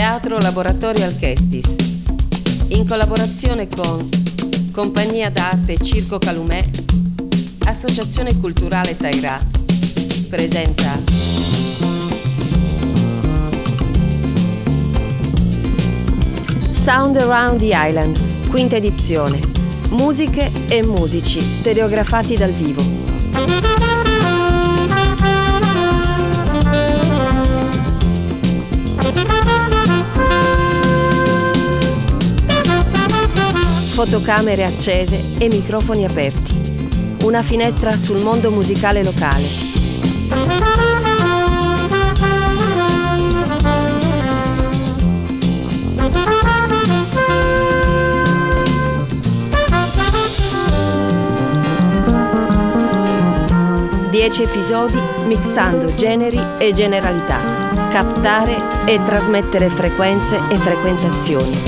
Teatro Laboratorio Alchestis, in collaborazione con Compagnia d'Arte Circo Calumè, Associazione Culturale Tairà, presenta Sound Around the Island, quinta edizione. Musiche e musici stereografati dal vivo. Fotocamere accese e microfoni aperti. Una finestra sul mondo musicale locale. Dieci episodi mixando generi e generalità, captare e trasmettere frequenze e frequentazioni.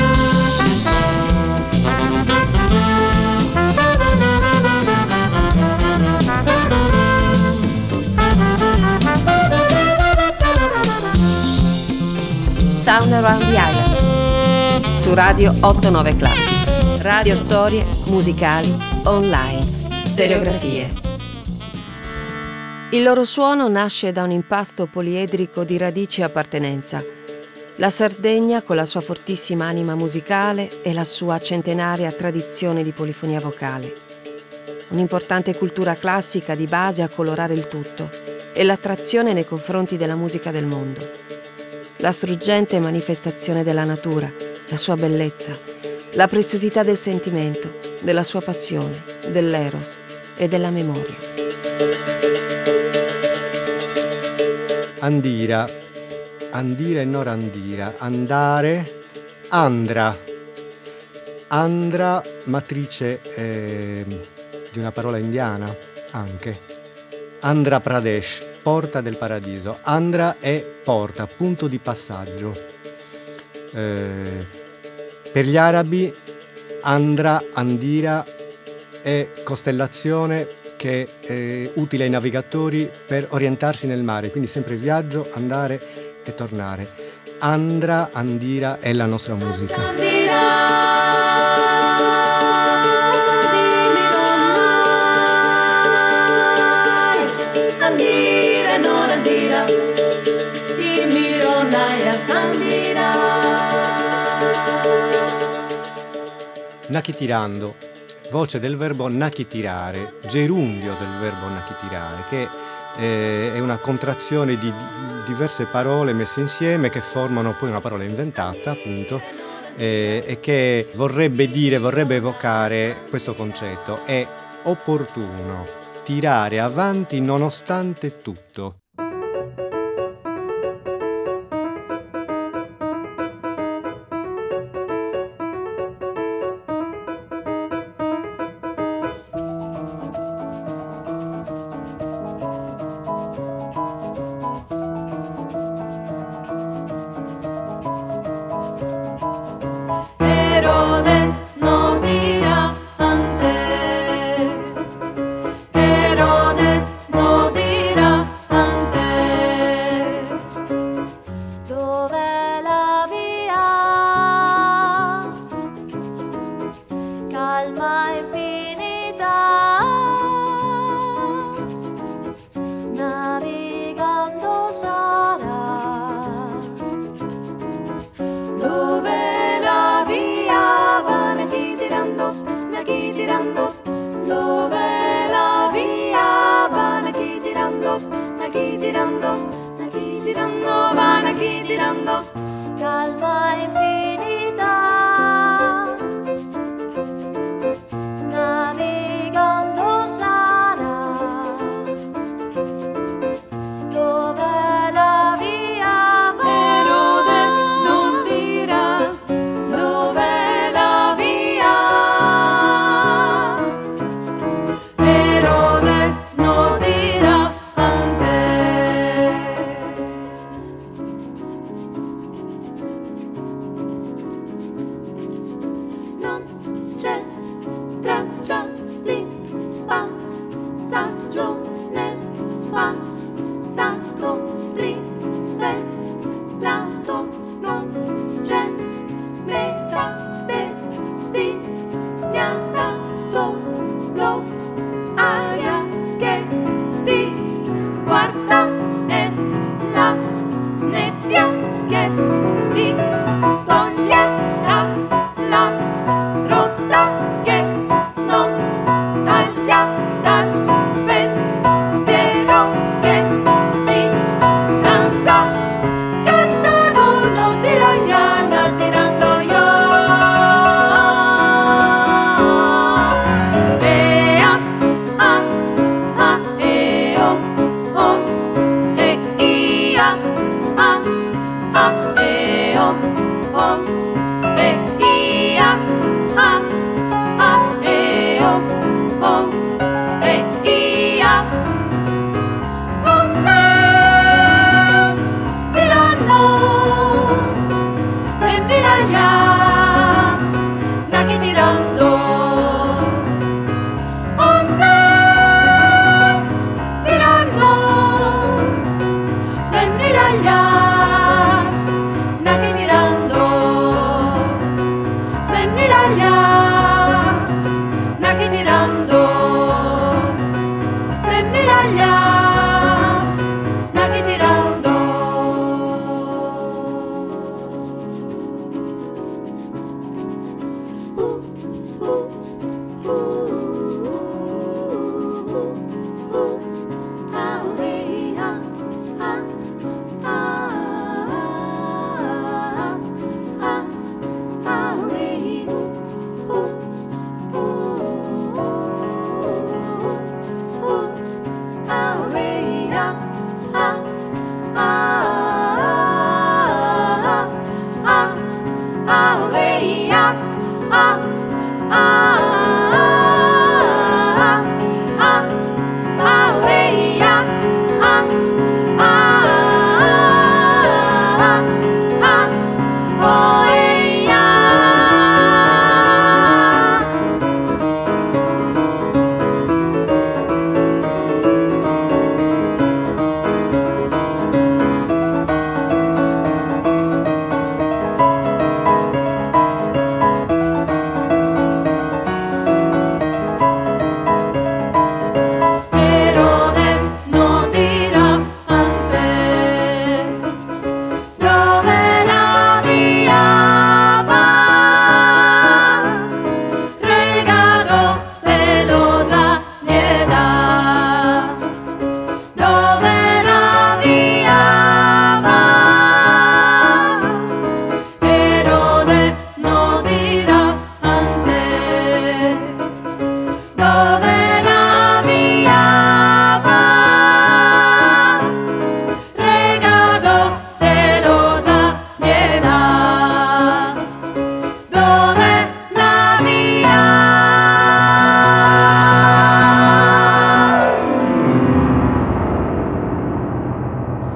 Sound Around the Island su Radio 89 Classics. Radio storie musicali online. Stereografie. Il loro suono nasce da un impasto poliedrico di radici e appartenenza. La Sardegna con la sua fortissima anima musicale e la sua centenaria tradizione di polifonia vocale. Un'importante cultura classica di base a colorare il tutto e l'attrazione nei confronti della musica del mondo. La struggente manifestazione della natura, la sua bellezza, la preziosità del sentimento, della sua passione, dell'eros e della memoria. Andira, Andira e Norandira, andare, Andra, Andra, matrice di una parola indiana anche, Andhra Pradesh, porta del paradiso. Andra è porta, punto di passaggio. Per gli arabi Andra, Andira è costellazione che è utile ai navigatori per orientarsi nel mare, quindi sempre viaggio, andare e tornare. Andra, Andira è la nostra musica. Nachitirando, voce del verbo nachitirare, gerundio del verbo nachitirare, che è una contrazione di diverse parole messe insieme che formano poi una parola inventata, appunto, e che vorrebbe evocare questo concetto. È opportuno tirare avanti nonostante tutto. Erode, no dirà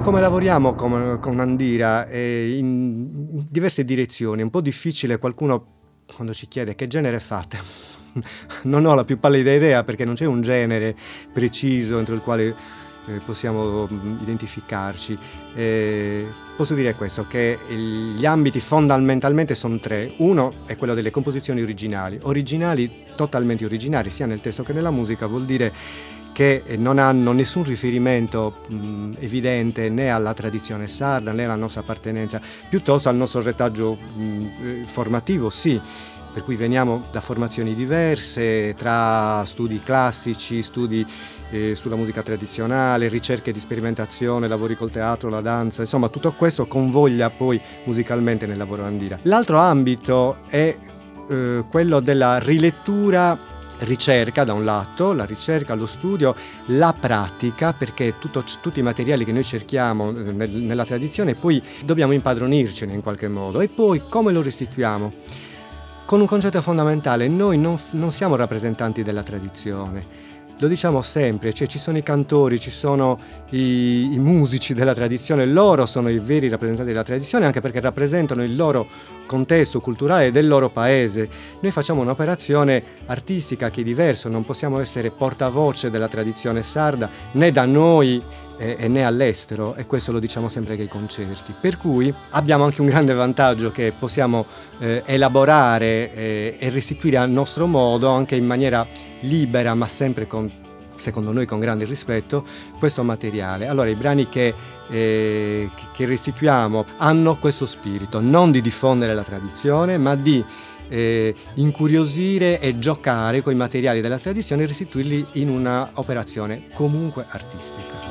come lavoriamo con Andira in diverse direzioni. È un po' difficile, qualcuno quando ci chiede che genere fate, non ho la più pallida idea, perché non c'è un genere preciso entro il quale possiamo identificarci. Posso dire questo, che gli ambiti fondamentalmente sono tre. Uno è quello delle composizioni originali, totalmente originali, sia nel testo che nella musica. Vuol dire che non hanno nessun riferimento evidente né alla tradizione sarda né alla nostra appartenenza, piuttosto al nostro retaggio formativo, sì, per cui veniamo da formazioni diverse, tra studi classici, studi sulla musica tradizionale, ricerche di sperimentazione, lavori col teatro, la danza, insomma tutto questo convoglia poi musicalmente nel lavoro Andira. L'altro ambito è quello della rilettura, ricerca da un lato, la ricerca, lo studio, la pratica, perché tutti i materiali che noi cerchiamo nella tradizione poi dobbiamo impadronircene in qualche modo, e poi come lo restituiamo? Con un concetto fondamentale: noi non siamo rappresentanti della tradizione. Lo diciamo sempre, cioè ci sono i cantori, ci sono i musici della tradizione, loro sono i veri rappresentanti della tradizione, anche perché rappresentano il loro contesto culturale del loro paese. Noi facciamo un'operazione artistica che è diversa, non possiamo essere portavoce della tradizione sarda né da noi né all'estero, e questo lo diciamo sempre che ai concerti. Per cui abbiamo anche un grande vantaggio, che possiamo elaborare e restituire al nostro modo, anche in maniera libera, ma sempre secondo noi con grande rispetto, questo materiale. Allora i brani che restituiamo hanno questo spirito, non di diffondere la tradizione, ma di incuriosire e giocare con i materiali della tradizione e restituirli in una operazione comunque artistica.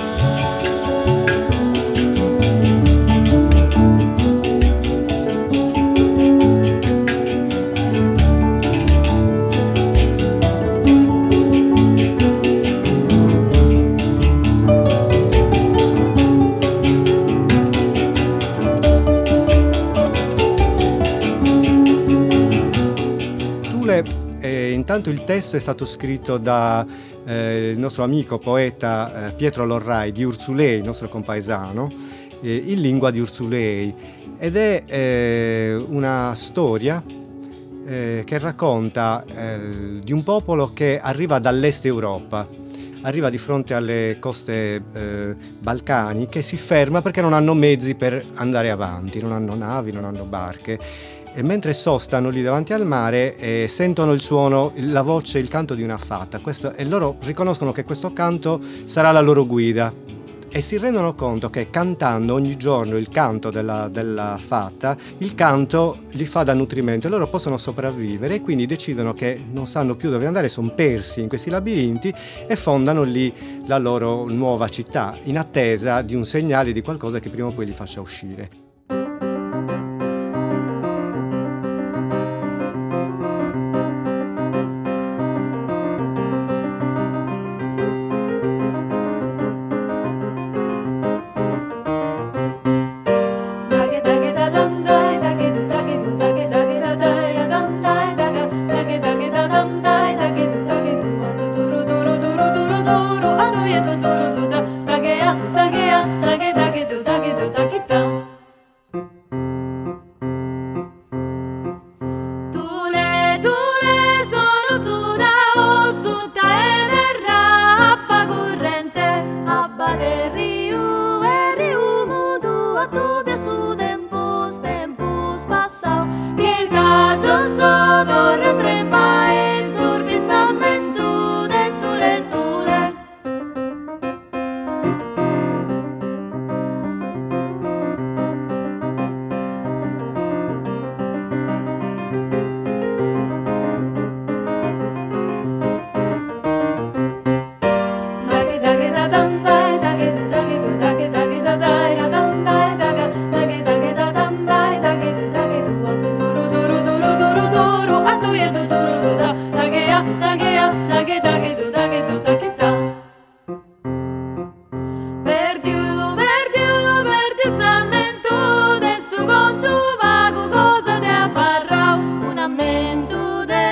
Intanto il testo è stato scritto da il nostro amico poeta Pietro Lorrai di Urzulei, il nostro compaesano, in lingua di Urzulei, ed è una storia che racconta di un popolo che arriva dall'est Europa, arriva di fronte alle coste balcaniche, si ferma perché non hanno mezzi per andare avanti, non hanno navi, non hanno barche. E mentre sostano lì davanti al mare sentono il suono, la voce, il canto di una fata, e loro riconoscono che questo canto sarà la loro guida, e si rendono conto che cantando ogni giorno il canto della fata, il canto li fa da nutrimento e loro possono sopravvivere, e quindi decidono che non sanno più dove andare, sono persi in questi labirinti, e fondano lì la loro nuova città, in attesa di un segnale, di qualcosa che prima o poi li faccia uscire.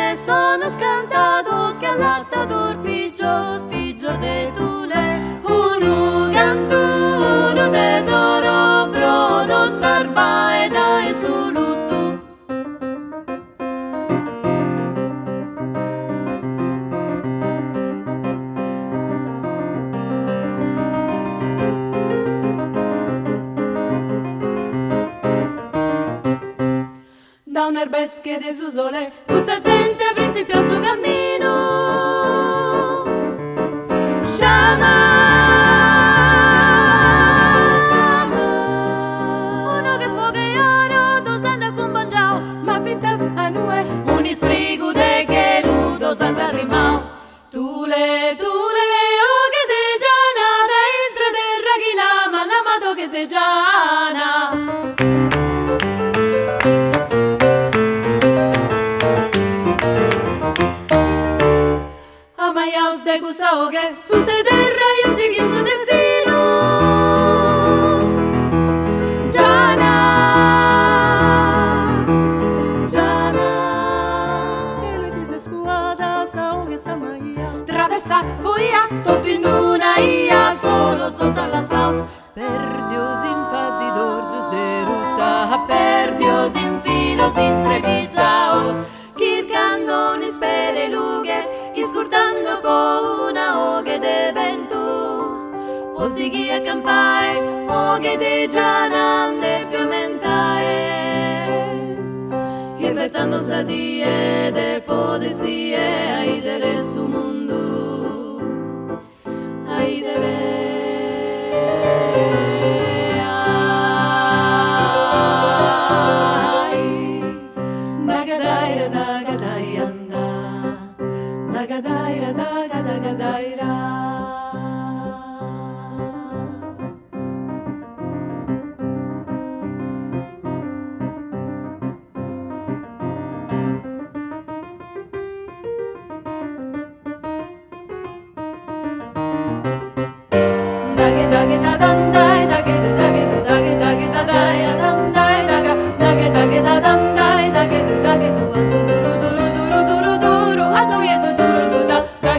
Scantados que al atador fijo de tule. pesche de su sole, questa gente a principio al suo cammino. Shama, Shama, uno che fuoca e oro, tu sanda con banjao, ma fintas a nue, un isprigo de che tu, tu sanda rimaus, tule, o che te giana, dentro terra chi l'ama, l'amato che te giana. Amayaus de gusao che su te terra io si chiuso destino. Giana, Giana, e le dise scuada sao che samaya. Travessa fuia, tutto in una ia, solo sosa la saus. Perdios infatti d'orgios de ruta, perdios in filos in previgiaos. Kirkando un ispere lughe, iscurtando po una oghe de vento. Posighi a campae, oghe de gianande più aumentae. Irbettando sadie del podesie, aidere su mondo, aidere. Dagadaira, dagadagadaira. Dagedagedadandai, dagedu, dagedagedadai, adandai, dagedagedadandai, dagedu, aduduru, duru, duru, duru, duru, adoyedu, duru, duda,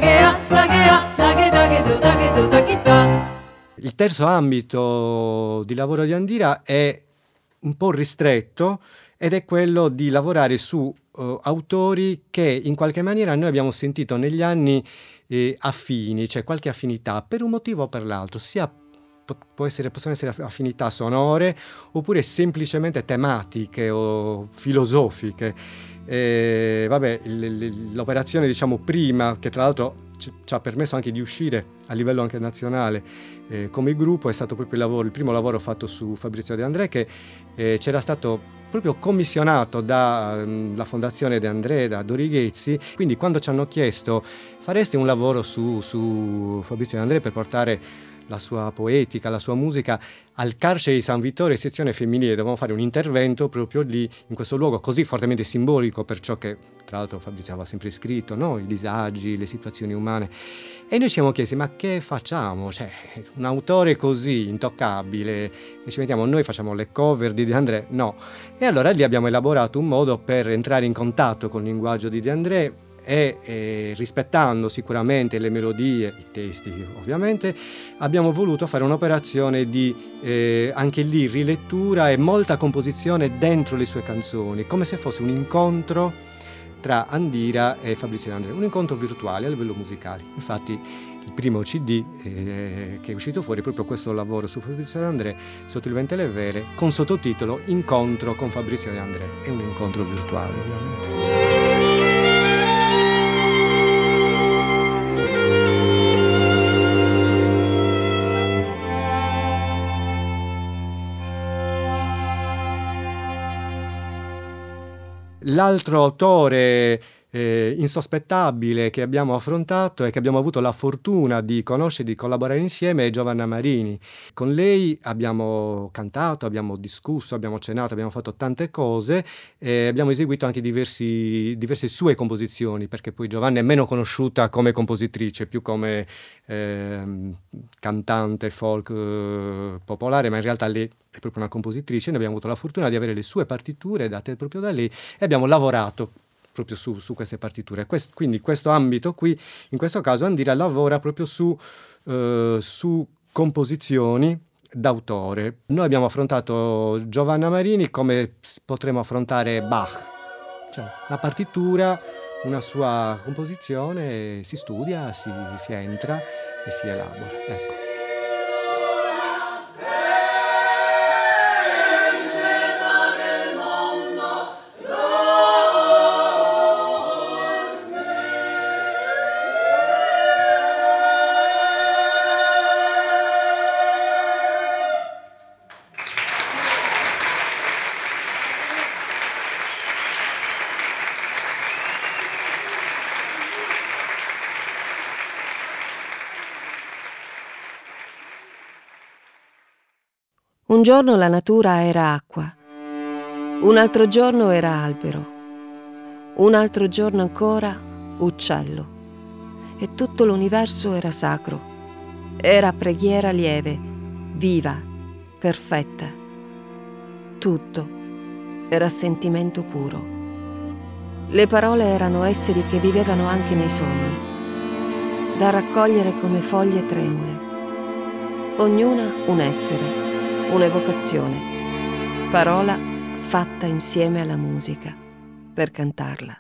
dagedu, dagita. Il terzo ambito di lavoro di Andira è un po' ristretto ed è quello di lavorare su autori che in qualche maniera noi abbiamo sentito negli anni affini, cioè qualche affinità per un motivo o per l'altro, sia possono essere affinità sonore oppure semplicemente tematiche o filosofiche. L'operazione, diciamo, prima, che tra l'altro ci ha permesso anche di uscire a livello anche nazionale come gruppo, è stato proprio il primo lavoro fatto su Fabrizio De André, che c'era stato proprio commissionato dalla Fondazione De André, da Dori Ghezzi. Quindi quando ci hanno chiesto fareste un lavoro su Fabrizio De André per portare la sua poetica, la sua musica al carcere di San Vittorio, sezione femminile, dovevamo fare un intervento proprio lì, in questo luogo così fortemente simbolico per ciò che tra l'altro Fabrizio aveva sempre scritto, no? I disagi, le situazioni umane, e noi ci siamo chiesti ma che facciamo? Cioè, un autore così intoccabile e ci mettiamo noi, facciamo le cover di De André? No. E allora lì abbiamo elaborato un modo per entrare in contatto con il linguaggio di De André e rispettando sicuramente le melodie, i testi ovviamente, abbiamo voluto fare un'operazione di anche lì rilettura e molta composizione dentro le sue canzoni, come se fosse un incontro tra Andira e Fabrizio De André, un incontro virtuale a livello musicale. Infatti il primo CD che è uscito fuori è proprio questo lavoro su Fabrizio De André sotto il Ventele Vere, con sottotitolo Incontro con Fabrizio De André. È un incontro virtuale ovviamente. L'altro autore insospettabile che abbiamo affrontato e che abbiamo avuto la fortuna di conoscere, di collaborare insieme, è Giovanna Marini. Con lei abbiamo cantato, abbiamo discusso, abbiamo cenato, abbiamo fatto tante cose e abbiamo eseguito anche diverse sue composizioni, perché poi Giovanna è meno conosciuta come compositrice, più come cantante folk popolare, ma in realtà lei è proprio una compositrice. Noi abbiamo avuto la fortuna di avere le sue partiture date proprio da lei e abbiamo lavorato proprio su queste partiture. Quindi questo ambito qui, in questo caso Andira lavora proprio su composizioni d'autore. Noi abbiamo affrontato Giovanna Marini come potremmo affrontare Bach, cioè la partitura, una sua composizione, si studia, si entra e si elabora. Ecco. Oh Un giorno la natura era acqua, un altro giorno era albero, un altro giorno ancora uccello, e tutto l'universo era sacro, era preghiera lieve, viva, perfetta. Tutto era sentimento puro. Le parole erano esseri che vivevano anche nei sogni, da raccogliere come foglie tremule. Ognuna un essere, un'evocazione, parola fatta insieme alla musica per cantarla.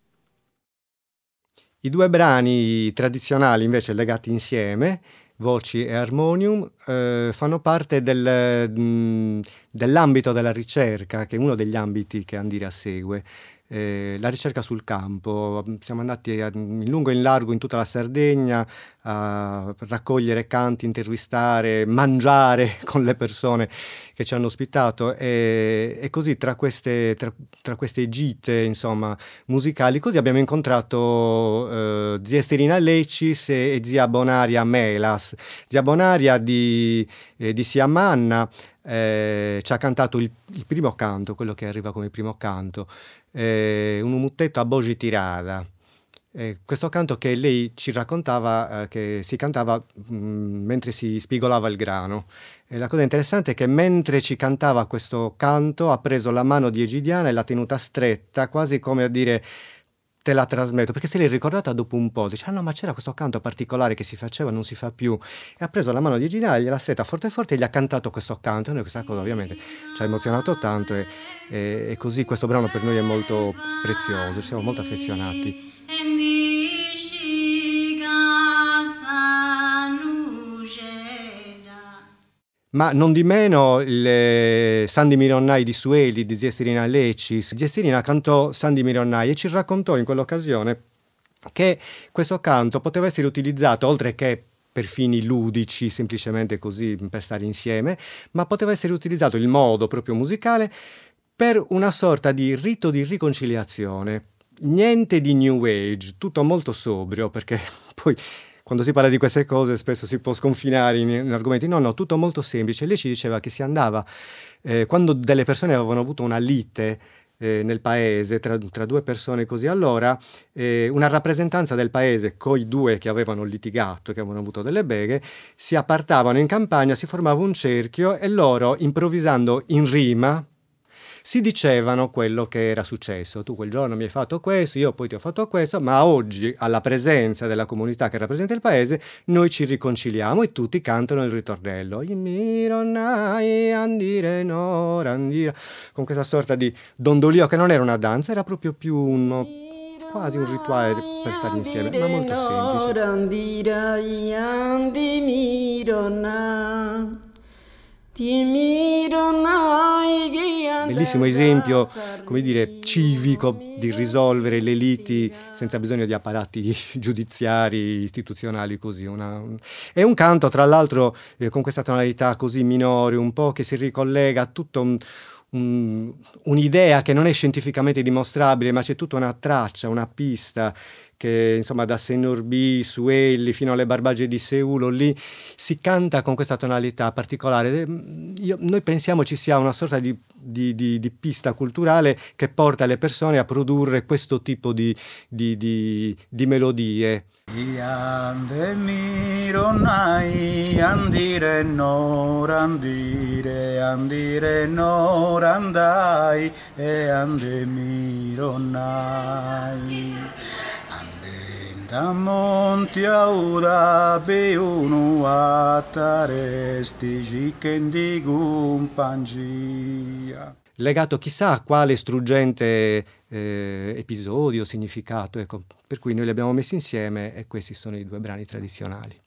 I due brani tradizionali invece legati insieme, voci e armonium, fanno parte dell'ambito della ricerca, che è uno degli ambiti che Andira segue. La ricerca sul campo. Siamo andati in lungo e in largo in tutta la Sardegna a raccogliere canti, intervistare, mangiare con le persone che ci hanno ospitato, e così tra queste gite, insomma, musicali, così abbiamo incontrato zia Esterina Lecis e zia Bonaria Melas. Zia Bonaria di Siamanna ci ha cantato il primo canto, quello che arriva come primo canto, un umuttetto a Bogi Tirada. Questo canto che lei ci raccontava che si cantava mentre si spigolava il grano. E la cosa interessante è che mentre ci cantava questo canto ha preso la mano di Egidiana e l'ha tenuta stretta, quasi come a dire: te la trasmetto, perché se l'è ricordata dopo un po', dice: ah no, ma c'era questo canto particolare che si faceva, non si fa più. E ha preso la mano di Egidiana, gliel'ha stretta forte forte e gli ha cantato questo canto. E noi questa cosa ovviamente ci ha emozionato tanto, e così questo brano per noi è molto prezioso, ci siamo molto affezionati. Ma non di meno il Sandi Mironnai di Sueli, di zia Esterina Lecis. Zia Esterina cantò Sandi Mironnai e ci raccontò in quell'occasione che questo canto poteva essere utilizzato, oltre che per fini ludici, semplicemente così per stare insieme, ma poteva essere utilizzato il modo proprio musicale per una sorta di rito di riconciliazione. Niente di New Age, tutto molto sobrio, perché poi quando si parla di queste cose spesso si può sconfinare in argomenti. No, tutto molto semplice. Lei ci diceva che si andava, quando delle persone avevano avuto una lite nel paese, tra due persone così, allora una rappresentanza del paese coi due che avevano litigato, che avevano avuto delle beghe, si appartavano in campagna, si formava un cerchio e loro, improvvisando in rima, si dicevano quello che era successo. Tu quel giorno mi hai fatto questo, io poi ti ho fatto questo, ma oggi, alla presenza della comunità che rappresenta il paese, noi ci riconciliamo e tutti cantano il ritornello. Con questa sorta di dondolio che non era una danza, era proprio più quasi un rituale per stare insieme, ma molto semplice. Bellissimo esempio, come dire, civico di risolvere le liti senza bisogno di apparati giudiziari, istituzionali, così. È un canto, tra l'altro, con questa tonalità così minore, un po' che si ricollega a tutto un'idea che non è scientificamente dimostrabile, ma c'è tutta una traccia, una pista che, insomma, da Senorbi, Suelli fino alle Barbagie di Seulo, lì si canta con questa tonalità particolare. Noi pensiamo ci sia una sorta di pista culturale che porta le persone a produrre questo tipo di melodie. Iande mironai, andire no randai, e ande mironai. Da monti auda beunu attaresti cichendi gumpangia. Legato chissà a quale struggente episodio, significato, ecco, per cui noi li abbiamo messi insieme e questi sono i due brani tradizionali.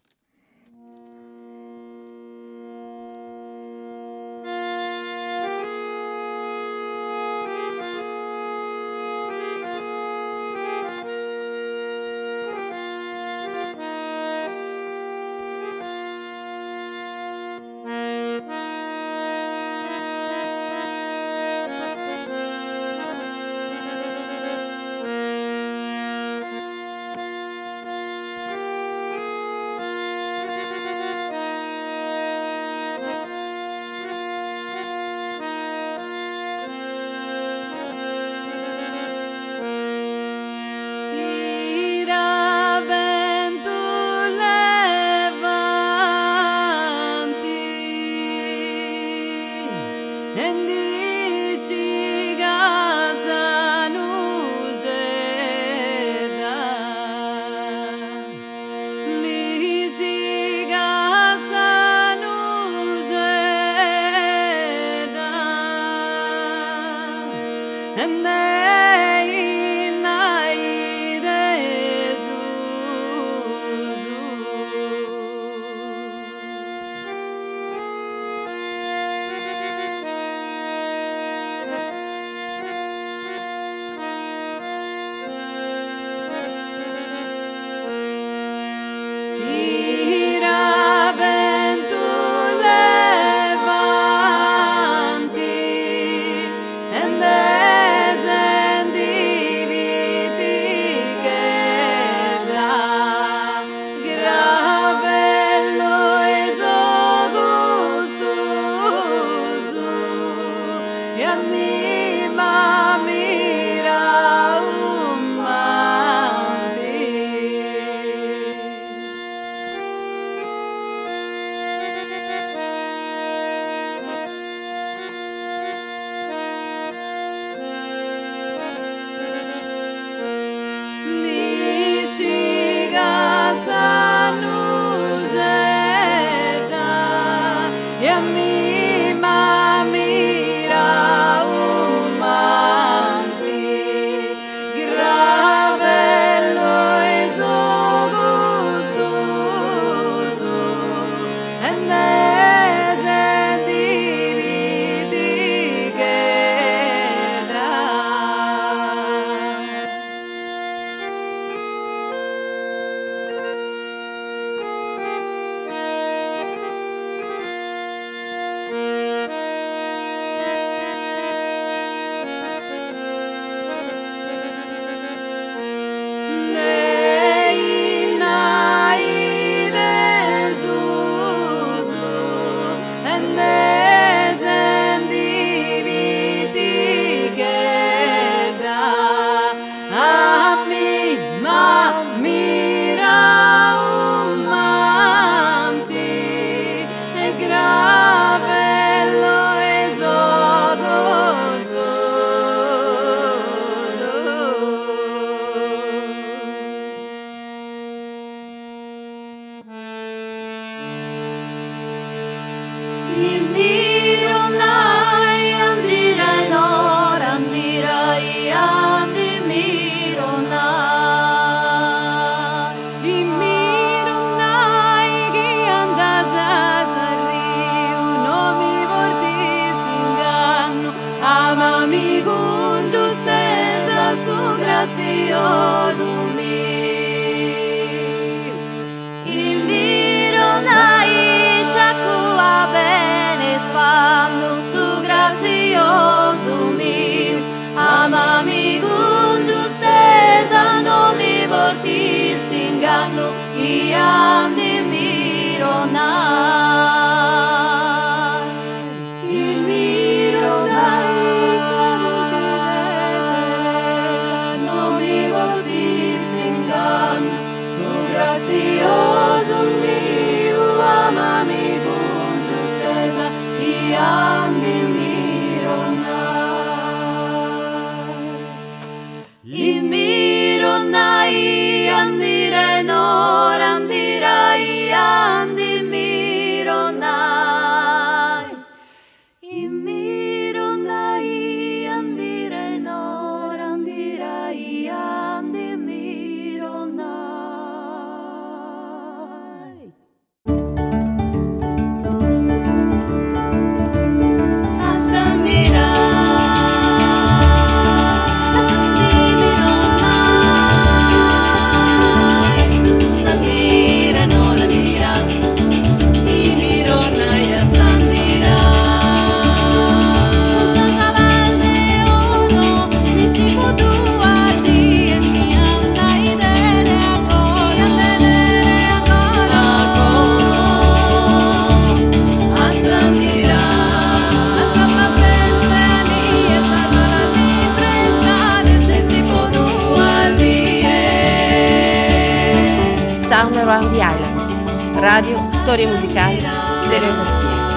Sound Around the Island, radio, storie musicali, stereografie.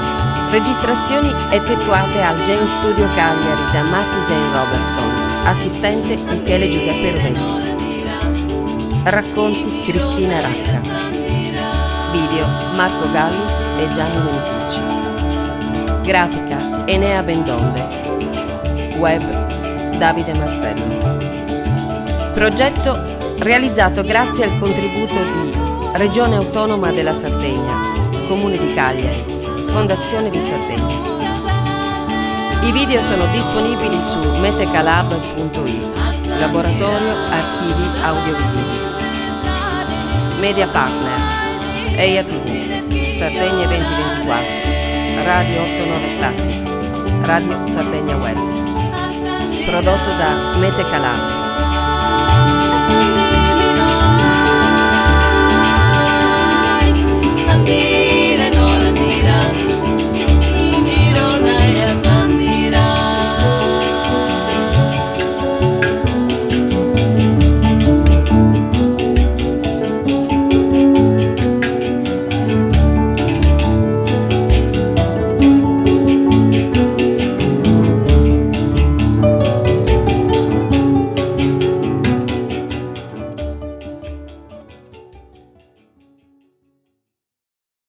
Registrazioni effettuate al Jane Studio Cagliari da Marty Jane Robertson, assistente Michele Giuseppe Rovetti. Racconti Cristina Racca. Video Marco Gallus e Gianni Menicucci. Grafica Enea Bendonde. Web Davide Martello. Progetto realizzato grazie al contributo di Regione Autonoma della Sardegna, Comune di Cagliari, Fondazione di Sardegna. I video sono disponibili su metecalab.it, Laboratorio Archivi Audiovisivi. Media Partner EIA TV, Sardegna 2024, Radio 89 Classics, Radio Sardegna Web. Prodotto da Metecalab.